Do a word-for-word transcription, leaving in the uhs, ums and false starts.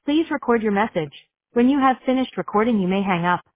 Please record your message. When you have finished recording, you may hang up.